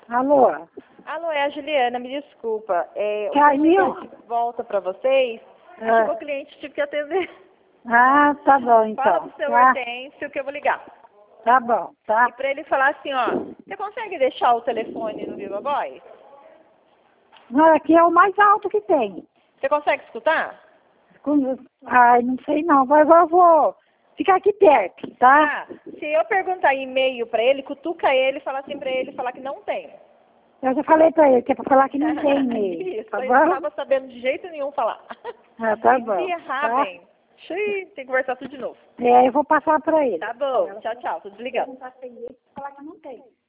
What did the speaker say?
Alô? Alô, é a Juliana, me desculpa. Caiu? Volta para vocês. Chegou o cliente, tive que atender. Ah, tá bom então. Fala pro seu Tá, Hortêncio que eu vou ligar. tá bom, tá? E para ele falar assim, ó, você consegue deixar o telefone no Viva Voz? Não, aqui é o mais alto que tem. Você consegue escutar? Ai, não sei não, mas eu vou ficar aqui perto, tá? Ah, se eu perguntar e-mail para ele, cutuca ele e fala assim para ele falar que não tem. Eu já falei pra ele que é pra falar que não tem mesmo, Isso, tá eu não bom? estava sabendo de jeito nenhum falar. Ah, tá bom. Se errar, Tá? bem. Xiii, tem que conversar tudo de novo. É, eu vou passar pra ele. Tá bom, tchau, tchau, tô desligando. Falar que não tem.